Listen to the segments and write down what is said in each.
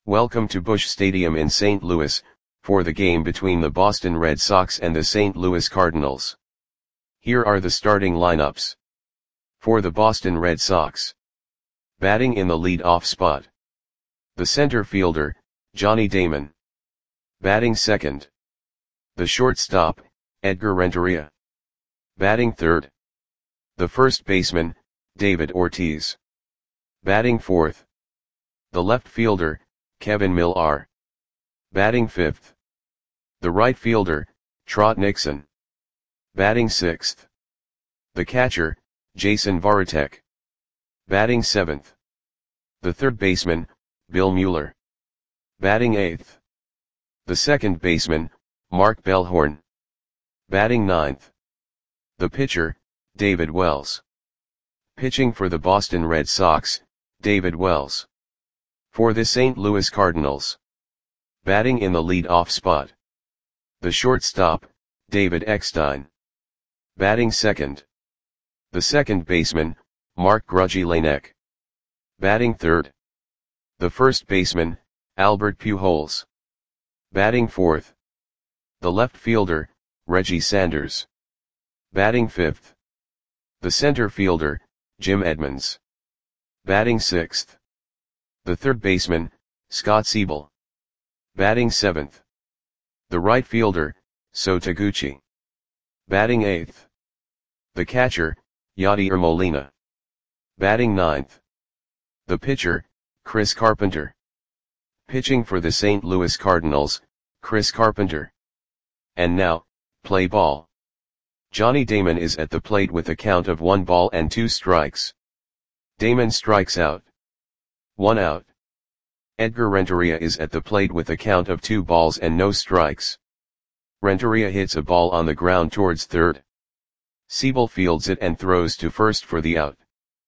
Welcome to Busch Stadium in St. Louis, for the game between the Boston Red Sox and the St. Louis Cardinals. Here are the starting lineups. For the Boston Red Sox. Batting in the lead-off spot. The center fielder, Johnny Damon. Batting second. The shortstop, Edgar Renteria. Batting third. The first baseman, David Ortiz. Batting fourth. The left fielder, Kevin Millar. Batting fifth. The right fielder, Trot Nixon. Batting sixth. The catcher, Jason Varitek. Batting seventh. The third baseman, Bill Mueller. Batting eighth. The second baseman, Mark Bellhorn. Batting ninth. The pitcher, David Wells. Pitching for the Boston Red Sox, David Wells. For the St. Louis Cardinals. Batting in the lead-off spot. The shortstop, David Eckstein. Batting second. The second baseman, Mark Grudzielanek. Batting third. The first baseman, Albert Pujols. Batting fourth. The left fielder, Reggie Sanders. Batting fifth. The center fielder, Jim Edmonds. Batting sixth. The third baseman, Scott Siebel. Batting seventh. The right fielder, So Taguchi. Batting eighth. The catcher, Yadier Molina. Batting ninth. The pitcher, Chris Carpenter. Pitching for the St. Louis Cardinals, Chris Carpenter. And now, play ball. Johnny Damon is at the plate with a count of 1 ball and 2 strikes. Damon strikes out. 1 out. Edgar Renteria is at the plate with a count of 2 balls and no strikes. Renteria hits a ball on the ground towards third. Siebel fields it and throws to first for the out.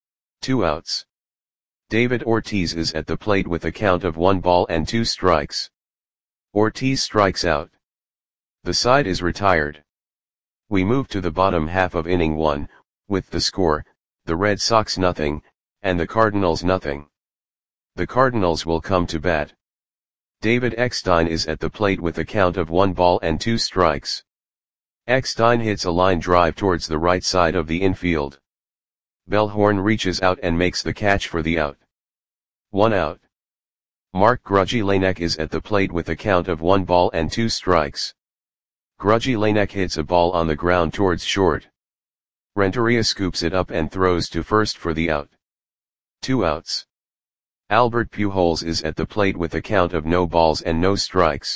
2 outs. David Ortiz is at the plate with a count of 1 ball and 2 strikes. Ortiz strikes out. The side is retired. We move to the bottom half of inning 1, with the score, the Red Sox 0, and the Cardinals 0. The Cardinals will come to bat. David Eckstein is at the plate with a count of 1 ball and 2 strikes. Eckstein hits a line drive towards the right side of the infield. Bellhorn reaches out and makes the catch for the out. 1 out. Mark Grudzielanek is at the plate with a count of 1 ball and 2 strikes. Grudzielanek hits a ball on the ground towards short. Renteria scoops it up and throws to first for the out. 2 outs. Albert Pujols is at the plate with a count of no balls and no strikes.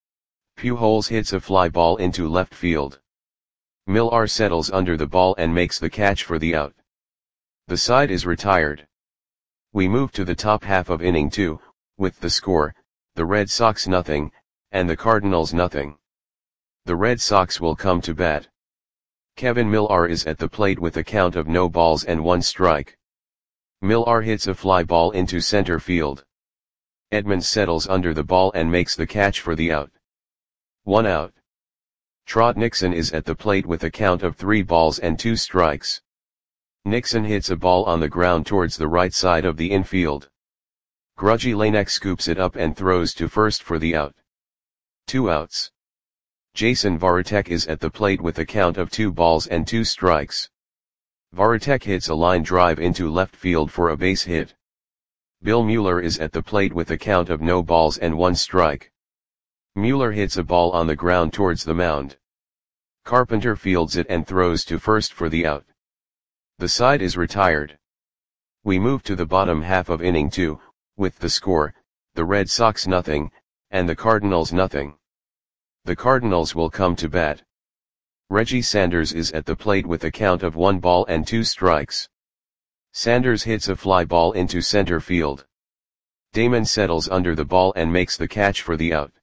Pujols hits a fly ball into left field. Millar settles under the ball and makes the catch for the out. The side is retired. We move to the top half of inning 2, with the score, the Red Sox 0, and the Cardinals 0. The Red Sox will come to bat. Kevin Millar is at the plate with a count of no balls and 1 strike. Millar hits a fly ball into center field. Edmonds settles under the ball and makes the catch for the out. 1 out. Trot Nixon is at the plate with a count of 3 balls and 2 strikes. Nixon hits a ball on the ground towards the right side of the infield. Grudzielanek scoops it up and throws to first for the out. 2 outs. Jason Varitek is at the plate with a count of 2 balls and 2 strikes. Varitek hits a line drive into left field for a base hit. Bill Mueller is at the plate with a count of no balls and 1 strike. Mueller hits a ball on the ground towards the mound. Carpenter fields it and throws to first for the out. The side is retired. We move to the bottom half of inning 2, with the score, the Red Sox 0, and the Cardinals 0. The Cardinals will come to bat. Reggie Sanders is at the plate with a count of 1 ball and 2 strikes. Sanders hits a fly ball into center field. Damon settles under the ball and makes the catch for the out.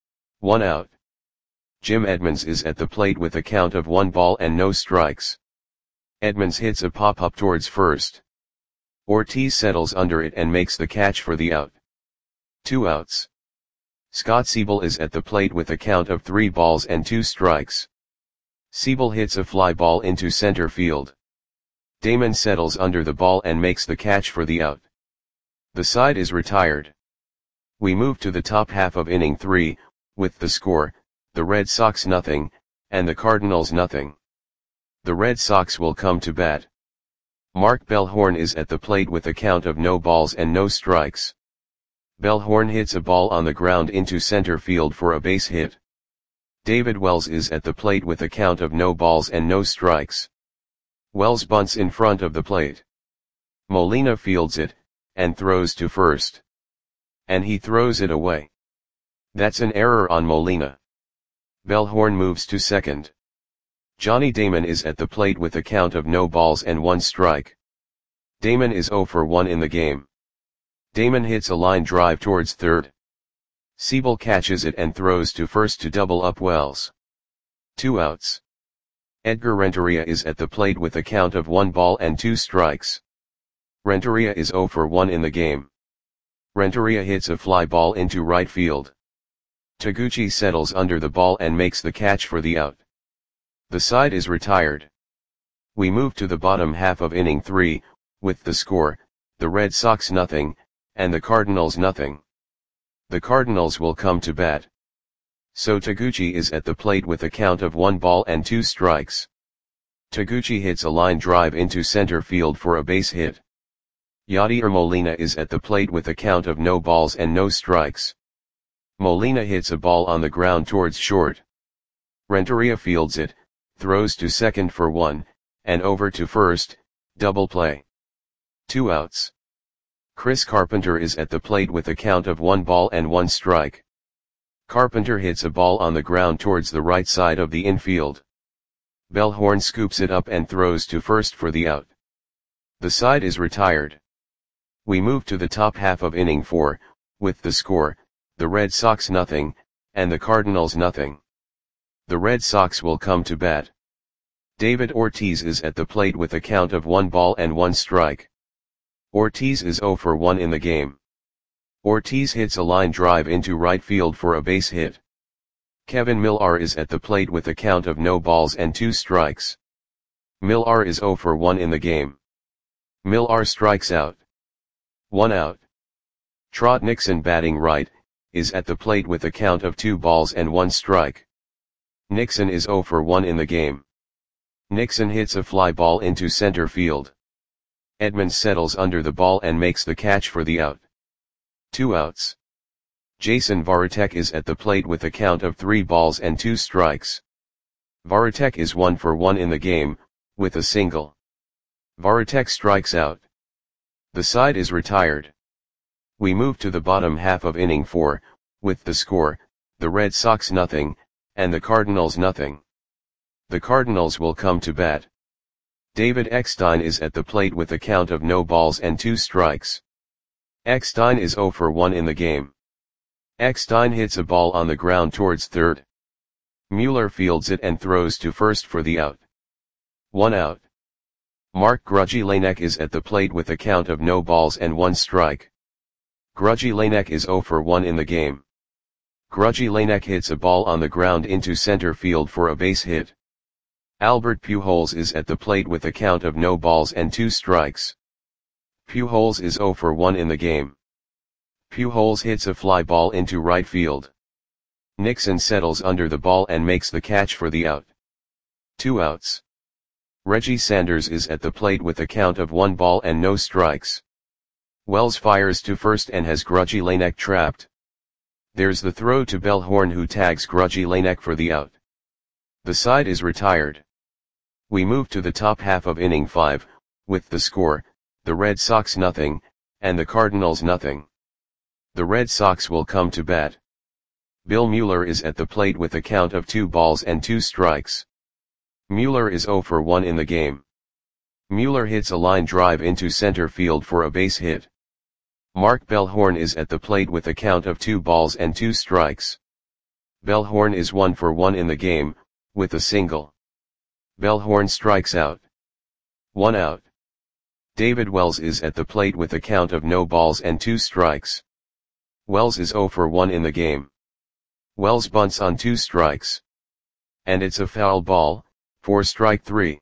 1 out. Jim Edmonds is at the plate with a count of 1 ball and no strikes. Edmonds hits a pop-up towards first. Ortiz settles under it and makes the catch for the out. 2 outs. Scott Siebel is at the plate with a count of 3 balls and 2 strikes. Siebel hits a fly ball into center field. Damon settles under the ball and makes the catch for the out. The side is retired. We move to the top half of inning 3, with the score, the Red Sox nothing, and the Cardinals nothing. The Red Sox will come to bat. Mark Bellhorn is at the plate with a count of no balls and no strikes. Bellhorn hits a ball on the ground into center field for a base hit. David Wells is at the plate with a count of no balls and no strikes. Wells bunts in front of the plate. Molina fields it, and throws to first. And he throws it away. That's an error on Molina. Bellhorn moves to second. Johnny Damon is at the plate with a count of no balls and 1 strike. Damon is 0 for 1 in the game. Damon hits a line drive towards third. Siebel catches it and throws to first to double up Wells. 2 outs. Edgar Renteria is at the plate with a count of 1 ball and 2 strikes. Renteria is 0 for 1 in the game. Renteria hits a fly ball into right field. Taguchi settles under the ball and makes the catch for the out. The side is retired. We move to the bottom half of inning 3, with the score, the Red Sox nothing, and the Cardinals nothing. The Cardinals will come to bat. So Taguchi is at the plate with a count of 1 ball and 2 strikes. Taguchi hits a line drive into center field for a base hit. Yadier Molina is at the plate with a count of no balls and no strikes. Molina hits a ball on the ground towards short. Renteria fields it, throws to second for 1, and over to first, double play. 2 outs. Chris Carpenter is at the plate with a count of 1 ball and 1 strike. Carpenter hits a ball on the ground towards the right side of the infield. Bellhorn scoops it up and throws to first for the out. The side is retired. We move to the top half of inning 4, with the score, the Red Sox nothing, and the Cardinals nothing. The Red Sox will come to bat. David Ortiz is at the plate with a count of 1 ball and 1 strike. Ortiz is 0 for 1 in the game. Ortiz hits a line drive into right field for a base hit. Kevin Millar is at the plate with a count of no balls and 2 strikes. Millar is 0 for 1 in the game. Millar strikes out. 1 out. Trot Nixon, batting right, is at the plate with a count of 2 balls and 1 strike. Nixon is 0 for 1 in the game. Nixon hits a fly ball into center field. Edmonds settles under the ball and makes the catch for the out. 2 outs. Jason Varitek is at the plate with a count of 3 balls and 2 strikes. Varitek is 1 for 1 in the game, with a single. Varitek strikes out. The side is retired. We move to the bottom half of inning 4, with the score, the Red Sox nothing, and the Cardinals nothing. The Cardinals will come to bat. David Eckstein is at the plate with a count of no balls and 2 strikes. Eckstein is 0 for 1 in the game. Eckstein hits a ball on the ground towards third. Mueller fields it and throws to first for the out. 1 out. Mark Grudzielanek is at the plate with a count of no balls and 1 strike. Grudzielanek is 0 for 1 in the game. Grudzielanek hits a ball on the ground into center field for a base hit. Albert Pujols is at the plate with a count of no balls and 2 strikes. Pujols is 0 for 1 in the game. Pujols hits a fly ball into right field. Nixon settles under the ball and makes the catch for the out. 2 outs. Reggie Sanders is at the plate with a count of 1 ball and no strikes. Wells fires to first and has Grudzielanek trapped. There's the throw to Bellhorn, who tags Grudzielanek for the out. The side is retired. We move to the top half of inning 5, with the score, the Red Sox nothing, and the Cardinals nothing. The Red Sox will come to bat. Bill Mueller is at the plate with a count of 2 balls and 2 strikes. Mueller is 0 for 1 in the game. Mueller hits a line drive into center field for a base hit. Mark Bellhorn is at the plate with a count of 2 balls and 2 strikes. Bellhorn is 1 for 1 in the game, with a single. Bellhorn strikes out. 1 out. David Wells is at the plate with a count of no balls and 2 strikes. Wells is 0 for 1 in the game. Wells bunts on 2 strikes. And it's a foul ball, for strike 3.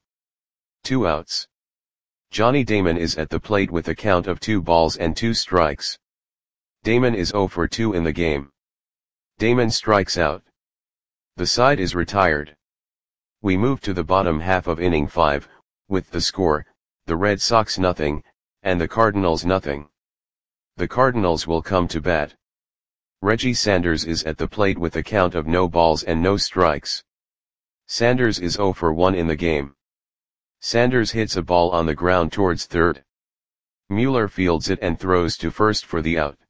2 outs. Johnny Damon is at the plate with a count of 2 balls and 2 strikes. Damon is 0 for 2 in the game. Damon strikes out. The side is retired. We move to the bottom half of inning 5, with the score, the Red Sox nothing, and the Cardinals nothing. The Cardinals will come to bat. Reggie Sanders is at the plate with a count of no balls and no strikes. Sanders is 0 for 1 in the game. Sanders hits a ball on the ground towards third. Mueller fields it and throws to first for the out.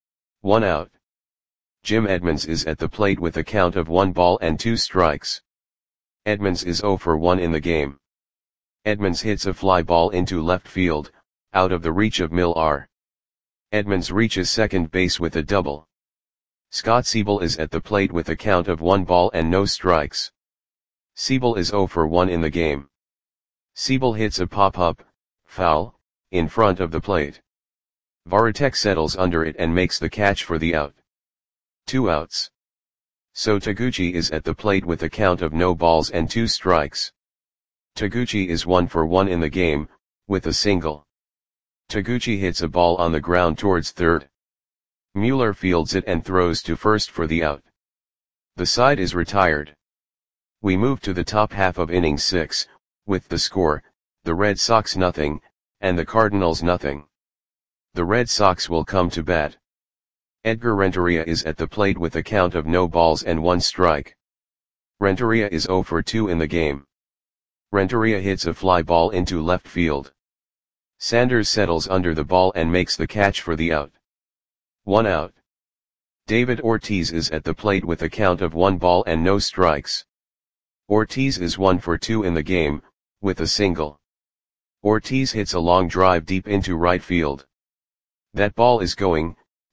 1 out. Jim Edmonds is at the plate with a count of 1 ball and 2 strikes. Edmonds is 0 for 1 in the game. Edmonds hits a fly ball into left field, out of the reach of Millar. Edmonds reaches second base with a double. Scott Siebel is at the plate with a count of 1 ball and no strikes. Siebel is 0 for 1 in the game. Siebel hits a pop-up, foul, in front of the plate. Varitek settles under it and makes the catch for the out. 2 outs. So Taguchi is at the plate with a count of no balls and 2 strikes. Taguchi is 1 for 1 in the game, with a single. Taguchi hits a ball on the ground towards third. Mueller fields it and throws to first for the out. The side is retired. We move to the top half of inning 6, with the score, the Red Sox nothing, and the Cardinals nothing. The Red Sox will come to bat. Edgar Renteria is at the plate with a count of no balls and 1 strike. Renteria is 0 for 2 in the game. Renteria hits a fly ball into left field. Sanders settles under the ball and makes the catch for the out. 1 out. David Ortiz is at the plate with a count of 1 ball and no strikes. Ortiz is 1 for 2 in the game, with a single. Ortiz hits a long drive deep into right field. That ball is going,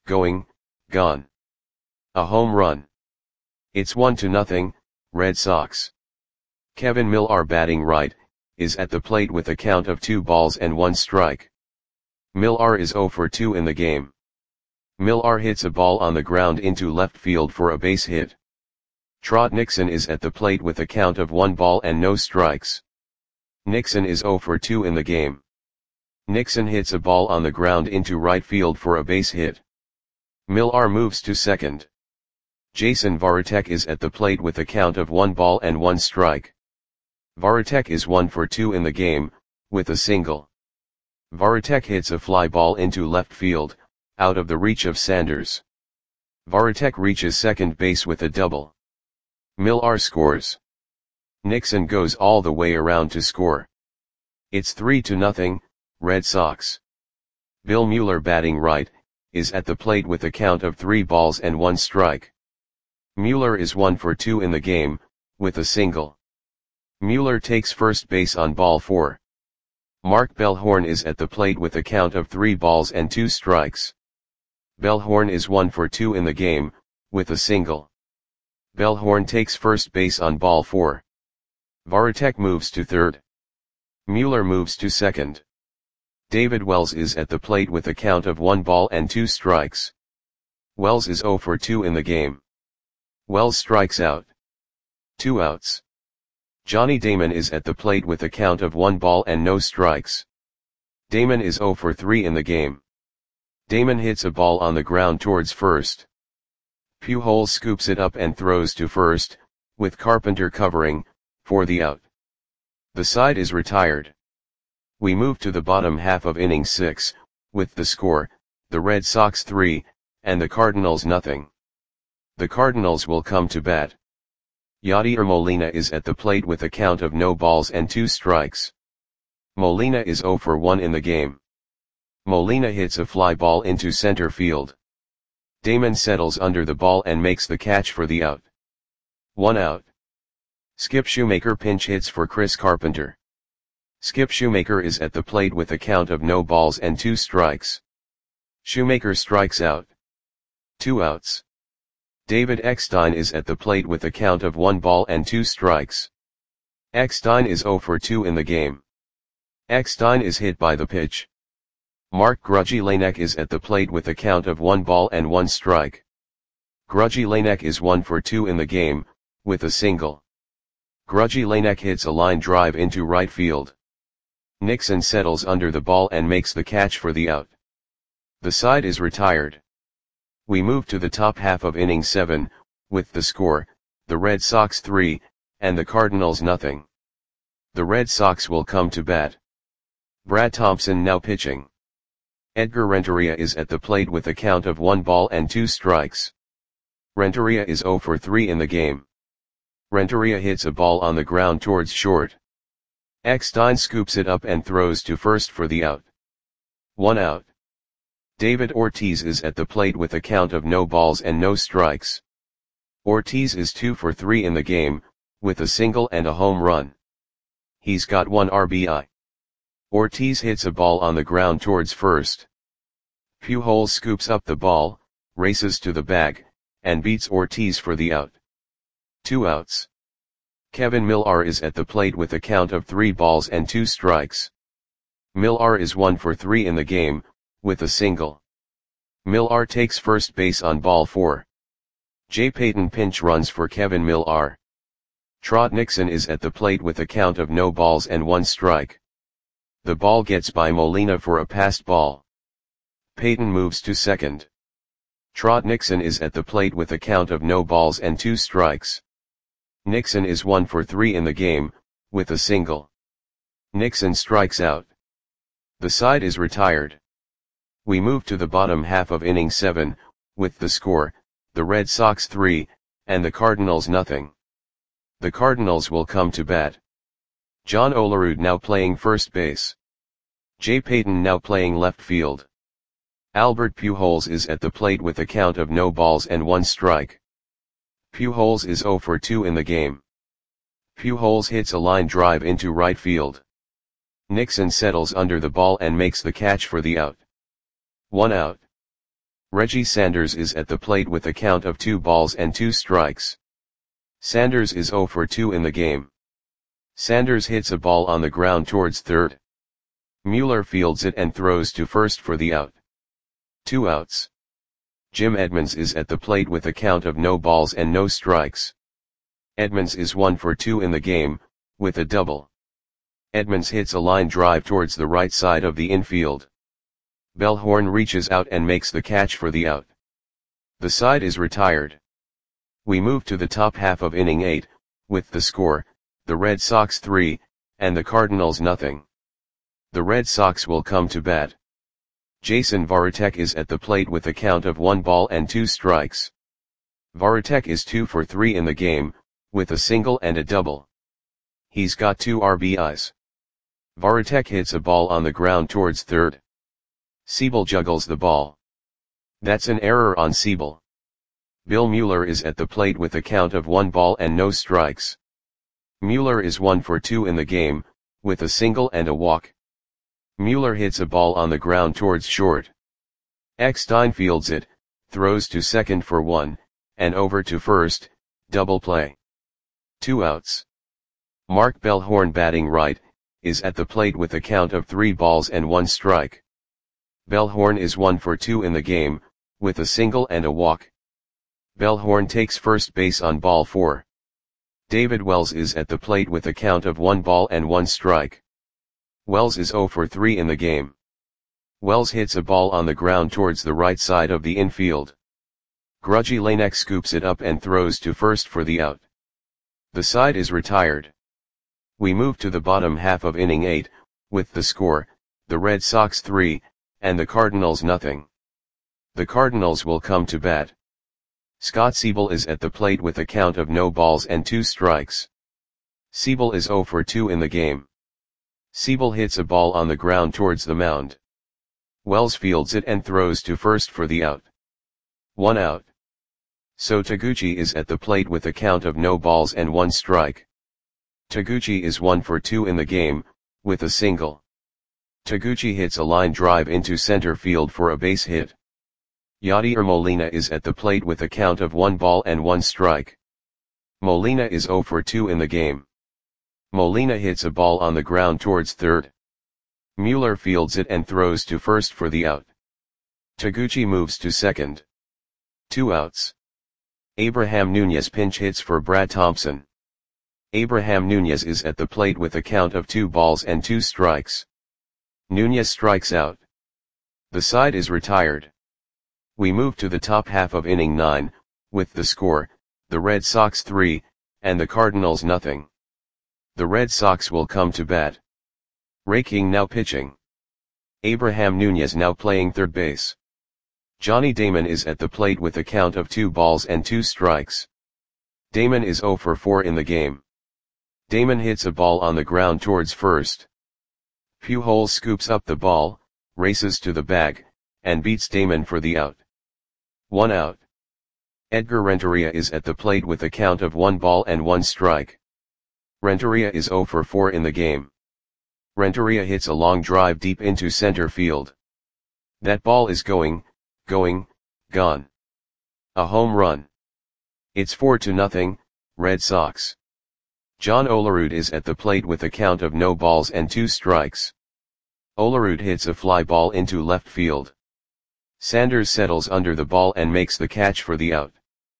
gone. A home run. It's 1-0, Red Sox. Kevin Millar, batting right, is at the plate with a count of 2 balls and 1 strike. Millar is 0 for 2 in the game. Millar hits a ball on the ground into left field for a base hit. Trot Nixon is at the plate with a count of 1 ball and no strikes. Nixon is 0 for 2 in the game. Nixon hits a ball on the ground into right field for a base hit. Millar moves to second. Jason Varitek is at the plate with a count of 1 ball and 1 strike. Varitek is 1 for 2 in the game, with a single. Varitek hits a fly ball into left field, out of the reach of Sanders. Varitek reaches second base with a double. Millar scores. Nixon goes all the way around to score. It's 3-0, Red Sox. Bill Mueller, batting right, is at the plate with a count of 3 balls and 1 strike. Mueller is 1 for 2 in the game, with a single. Mueller takes first base on ball 4. Mark Bellhorn is at the plate with a count of 3 balls and 2 strikes. Bellhorn is 1 for 2 in the game, with a single. Bellhorn takes first base on ball 4. Varitek moves to third. Mueller moves to second. David Wells is at the plate with a count of 1 ball and 2 strikes. Wells is 0 for 2 in the game. Wells strikes out. 2 outs. Johnny Damon is at the plate with a count of 1 ball and no strikes. Damon is 0 for 3 in the game. Damon hits a ball on the ground towards first. Pujols scoops it up and throws to first, with Carpenter covering, for the out. The side is retired. We move to the bottom half of inning 6, with the score, the Red Sox 3, and the Cardinals nothing. The Cardinals will come to bat. Yadier Molina is at the plate with a count of no balls and 2 strikes. Molina is 0 for 1 in the game. Molina hits a fly ball into center field. Damon settles under the ball and makes the catch for the out. 1 out. Skip Shoemaker pinch hits for Chris Carpenter. Skip Shoemaker is at the plate with a count of no balls and 2 strikes. Shoemaker strikes out. 2 outs. David Eckstein is at the plate with a count of 1 ball and 2 strikes. Eckstein is 0 for 2 in the game. Eckstein is hit by the pitch. Mark Grudzielanek is at the plate with a count of 1 ball and 1 strike. Grudzielanek is 1 for 2 in the game, with a single. Grudzielanek hits a line drive into right field. Nixon settles under the ball and makes the catch for the out. The side is retired. We move to the top half of inning 7, with the score, the Red Sox 3, and the Cardinals nothing. The Red Sox will come to bat. Brad Thompson now pitching. Edgar Renteria is at the plate with a count of 1 ball and 2 strikes. Renteria is 0 for 3 in the game. Renteria hits a ball on the ground towards short. Eckstein scoops it up and throws to first for the out. 1 out. David Ortiz is at the plate with a count of no balls and no strikes. Ortiz is 2 for 3 in the game, with a single and a home run. He's got 1 RBI. Ortiz hits a ball on the ground towards first. Pujols scoops up the ball, races to the bag, and beats Ortiz for the out. 2 outs. Kevin Millar is at the plate with a count of 3 balls and 2 strikes. Millar is 1 for 3 in the game, with a single. Millar takes first base on ball 4. Jay Payton pinch runs for Kevin Millar. Trot Nixon is at the plate with a count of no balls and 1 strike. The ball gets by Molina for a passed ball. Payton moves to second. Trot Nixon is at the plate with a count of no balls and 2 strikes. Nixon is 1 for 3 in the game, with a single. Nixon strikes out. The side is retired. We move to the bottom half of inning 7, with the score, the Red Sox 3, and the Cardinals nothing. The Cardinals will come to bat. John Olerud now playing first base. Jay Payton now playing left field. Albert Pujols is at the plate with a count of no balls and 1 strike. Pujols is 0 for 2 in the game. Pujols hits a line drive into right field. Nixon settles under the ball and makes the catch for the out. 1 out. Reggie Sanders is at the plate with a count of 2 balls and 2 strikes. Sanders is 0 for 2 in the game. Sanders hits a ball on the ground towards third. Mueller fields it and throws to first for the out. 2 outs. Jim Edmonds is at the plate with a count of no balls and no strikes. Edmonds is 1 for 2 in the game, with a double. Edmonds hits a line drive towards the right side of the infield. Bellhorn reaches out and makes the catch for the out. The side is retired. We move to the top half of inning 8, with the score, the Red Sox 3, and the Cardinals nothing. The Red Sox will come to bat. Jason Varitek is at the plate with a count of 1 ball and 2 strikes. Varitek is 2 for 3 in the game, with a single and a double. He's got 2 RBIs. Varitek hits a ball on the ground towards third. Siebel juggles the ball. That's an error on Siebel. Bill Mueller is at the plate with a count of 1 ball and no strikes. Mueller is 1 for 2 in the game, with a single and a walk. Mueller hits a ball on the ground towards short. Eckstein fields it, throws to second for 1, and over to first, double play. 2 outs. Mark Bellhorn batting right, is at the plate with a count of 3 balls and 1 strike. Bellhorn is 1 for 2 in the game, with a single and a walk. Bellhorn takes first base on ball 4. David Wells is at the plate with a count of 1 ball and 1 strike. Wells is 0 for 3 in the game. Wells hits a ball on the ground towards the right side of the infield. Grudgy Lanek scoops it up and throws to first for the out. The side is retired. We move to the bottom half of inning 8, with the score, the Red Sox 3, and the Cardinals nothing. The Cardinals will come to bat. Scott Siebel is at the plate with a count of no balls and 2 strikes. Siebel is 0 for 2 in the game. Siebel hits a ball on the ground towards the mound. Wells fields it and throws to first for the out. 1 out. So Taguchi is at the plate with a count of no balls and 1 strike. Taguchi is 1 for 2 in the game, with a single. Taguchi hits a line drive into center field for a base hit. Yadier Molina is at the plate with a count of 1 ball and 1 strike. Molina is 0 for 2 in the game. Molina hits a ball on the ground towards third. Mueller fields it and throws to first for the out. Taguchi moves to second. 2 outs. Abraham Nunez pinch hits for Brad Thompson. Abraham Nunez is at the plate with a count of 2 balls and 2 strikes. Nunez strikes out. The side is retired. We move to the top half of inning 9, with the score, the Red Sox 3, and the Cardinals nothing. The Red Sox will come to bat. Ray King now pitching. Abraham Nunez now playing third base. Johnny Damon is at the plate with a count of 2 balls and 2 strikes. Damon is 0 for 4 in the game. Damon hits a ball on the ground towards first. Pujols scoops up the ball, races to the bag, and beats Damon for the out. 1 out. Edgar Renteria is at the plate with a count of 1 ball and 1 strike. Renteria is 0 for 4 in the game. Renteria hits a long drive deep into center field. That ball is gone. A home run. It's 4-0, Red Sox. John Olerud is at the plate with a count of no balls and 2 strikes. Olerud hits a fly ball into left field. Sanders settles under the ball and makes the catch for the out.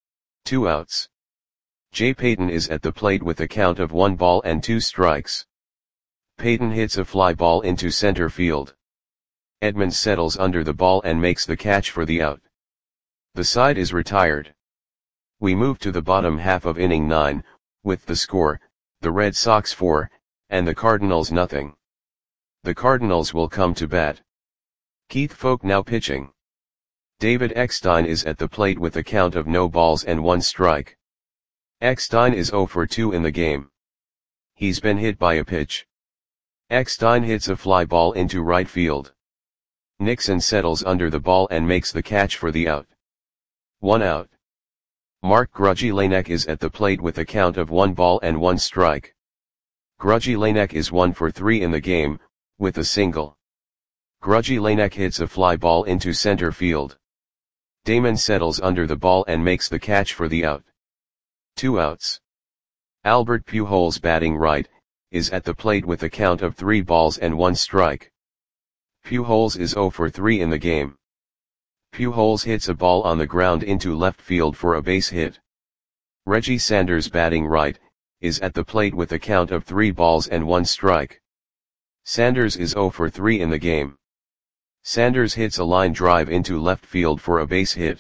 2 outs. Jay Payton is at the plate with a count of 1 ball and 2 strikes. Payton hits a fly ball into center field. Edmonds settles under the ball and makes the catch for the out. The side is retired. We move to the bottom half of inning 9, with the score, the Red Sox 4, and the Cardinals nothing. The Cardinals will come to bat. Keith Foulke now pitching. David Eckstein is at the plate with a count of no balls and 1 strike. Eckstein is 0 for 2 in the game. He's been hit by a pitch. Eckstein hits a fly ball into right field. Nixon settles under the ball and makes the catch for the out. 1 out. Mark Grudzielanek is at the plate with a count of 1 ball and 1 strike. Grudzielanek is 1 for 3 in the game, with a single. Grudzielanek hits a fly ball into center field. Damon settles under the ball and makes the catch for the out. 2 outs. Albert Pujols batting right, is at the plate with a count of 3 balls and 1 strike. Pujols is 0 for 3 in the game. Pujols hits a ball on the ground into left field for a base hit. Reggie Sanders batting right, is at the plate with a count of 3 balls and 1 strike. Sanders is 0 for 3 in the game. Sanders hits a line drive into left field for a base hit.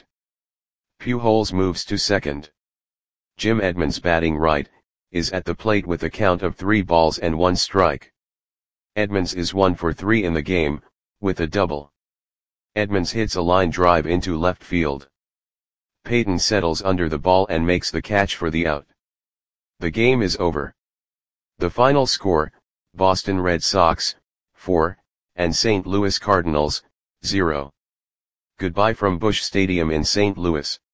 Pujols moves to second. Jim Edmonds batting right, is at the plate with a count of 3 balls and 1 strike. Edmonds is 1 for 3 in the game, with a double. Edmonds hits a line drive into left field. Payton settles under the ball and makes the catch for the out. The game is over. The final score, Boston Red Sox, 4, and St. Louis Cardinals, 0. Goodbye from Busch Stadium in St. Louis.